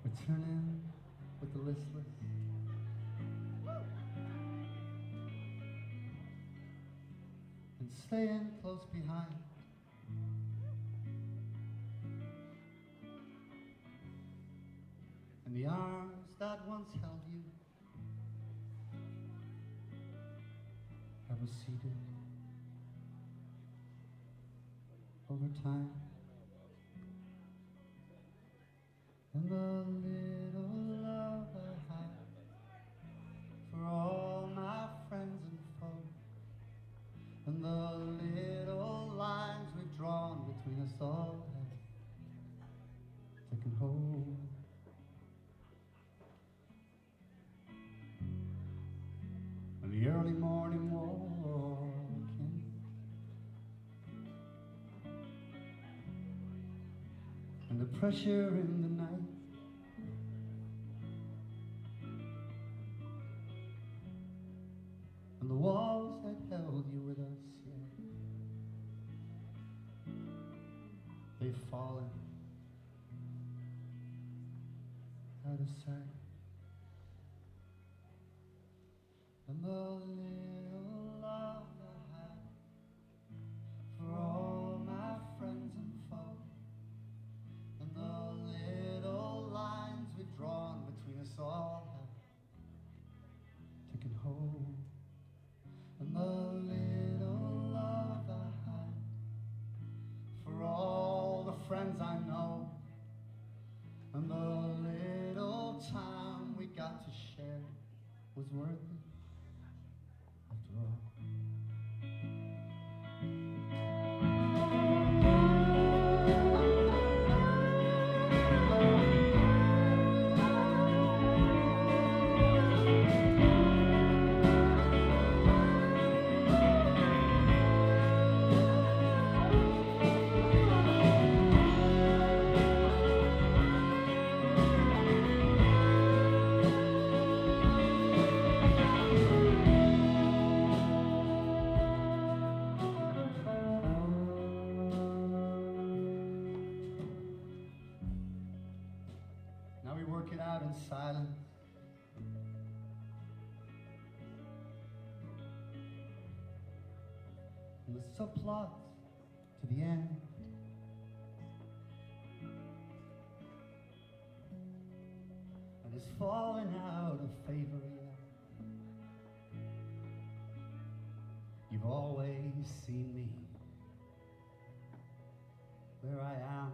returning with the listless. And staying close behind. And the arms that once held you have receded over time. And the little love I have for all my friends and foes, and the little lines we've drawn between us all have taken hold. And the early morning walking, and the pressure in the night, and the walls that held you with us, yeah, they've fallen out of sight. And the little love I have for all my friends and foes, and the little lines we've drawn between us all have taken hold. And the little love I have for all the friends I know, and the little time we got to share was worth it after all. Now we work it out in silence. And the subplots to the end. And it's falling out of favor yet. You've always seen me where I am.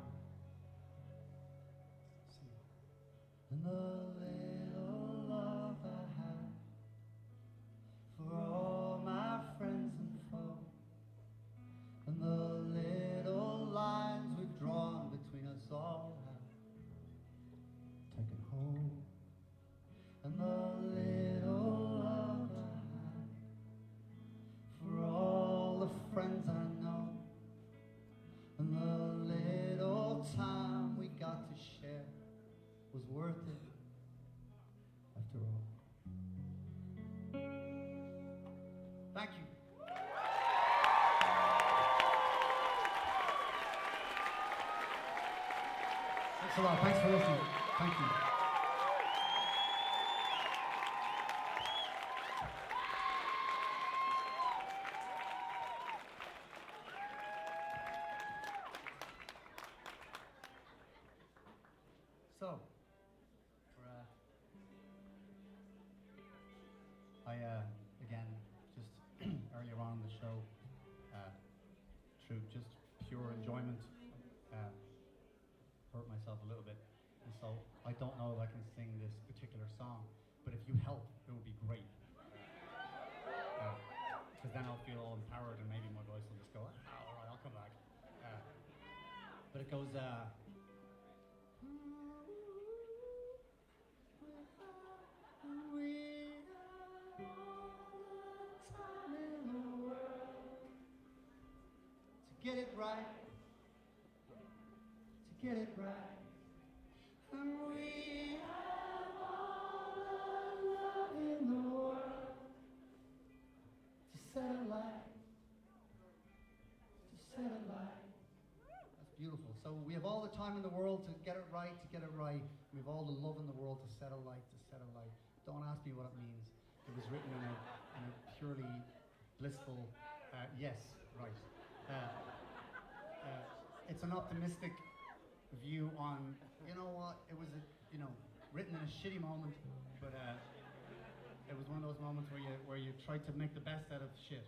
And the little love I have for all my friends and foes, and the little lines we've drawn between us all have taken hold. And the little love I have for all the friends I know, and the little time we got to share was worth it after all. Thank you. Thanks a lot. Thanks for listening. Thank you. So, again, just earlier on in the show, through just pure enjoyment, hurt myself a little bit. And so I don't know if I can sing this particular song, but if you help, it would be great. Because then I'll feel all empowered and maybe my voice will just go, all right, I'll come back. But it goes, get it right, to get it right, and we have all the love in the world to set a light, to set a light. That's beautiful. So we have all the time in the world to get it right, to get it right. We have all the love in the world to set a light, to set a light. Don't ask me what it means. It was written in a purely blissful, yes, right. It's an optimistic view on, you know what, it was, written in a shitty moment, but it was one of those moments where you tried to make the best out of shit.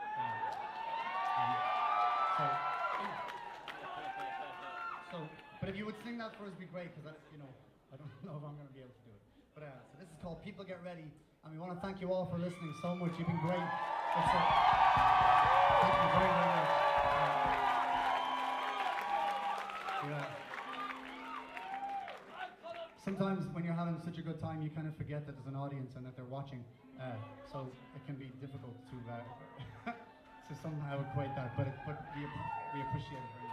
But if you would sing that for us, it'd be great, because I don't know if I'm going to be able to do it. But so this is called People Get Ready, and we want to thank you all for listening so much. You've been great. Thank you very, very much. Sometimes when you're having such a good time, you kind of forget that there's an audience and that they're watching. So it can be difficult to to somehow equate that, but we appreciate it very much.